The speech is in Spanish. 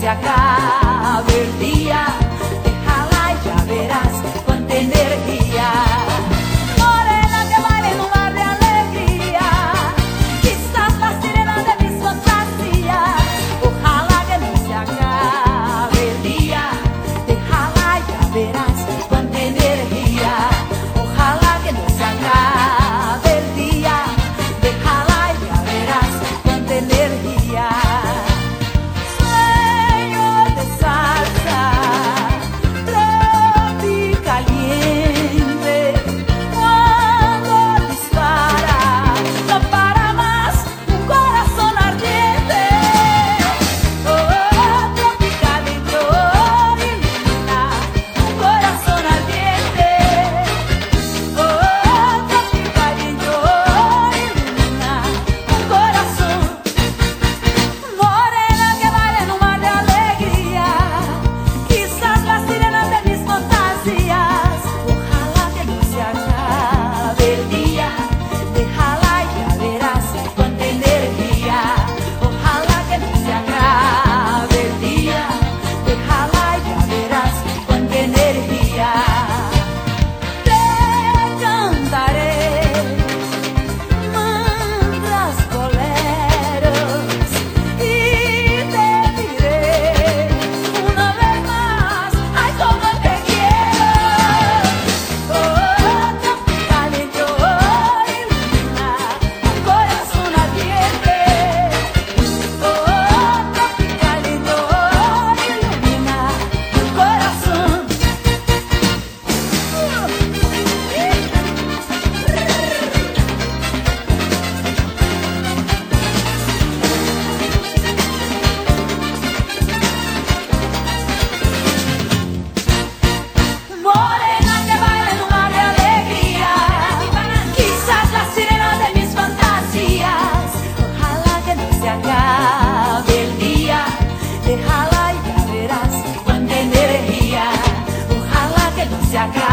se acabe el día. Déjala y ya verás cuánta energía. Morena que baila en un mar de alegría, quizás la sirena de mis fantasías. Ojalá que no se acabe el día. Déjala y ya verás cuánta energía. Ojalá que no se acabe el día. Déjala y ya verás cuánta energía. Déjala y ya verás cuánta energía. Ojalá que no se acabe.